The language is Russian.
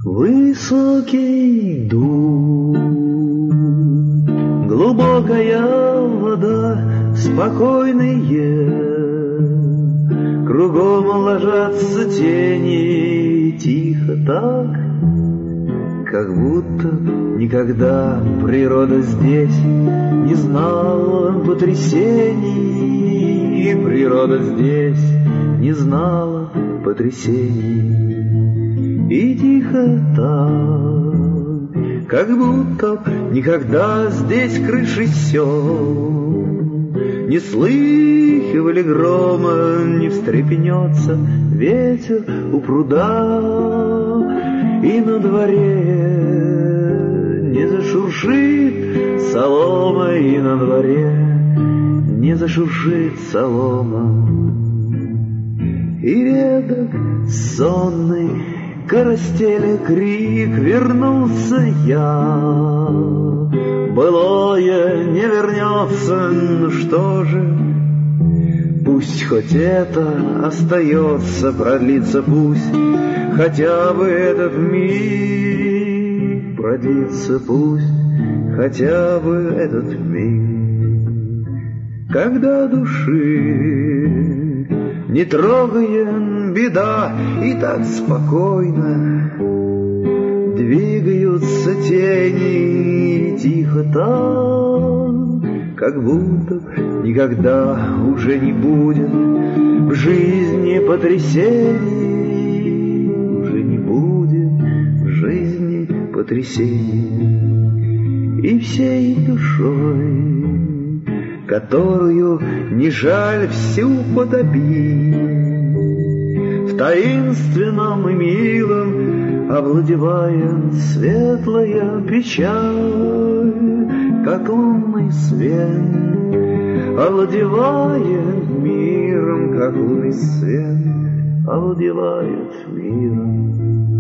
Высокий дум, глубокая вода, спокойные, кругом ложатся тени, тихо так, как будто никогда природа здесь не знала потрясений, природа здесь не знала потрясений. И тихо так, как будто никогда здесь крыши сел не слыхивали грома, не встрепенется ветер у пруда, и на дворе не зашуршит солома, и на дворе не зашуршит солома. И веток сонный коростели крик, вернулся я. Былое не вернется, ну что же, пусть хоть это остается, продлится пусть хотя бы этот миг, продлится пусть хотя бы этот миг, когда души не трогает беда, и так спокойно двигаются тени, тихо так, как будто никогда уже не будет в жизни потрясений, уже не будет в жизни потрясений. И всей душой, которую не жаль всю потопить, в таинственном и милом овладевает светлая печаль, как лунный свет, овладевает миром, как лунный свет, овладевает миром.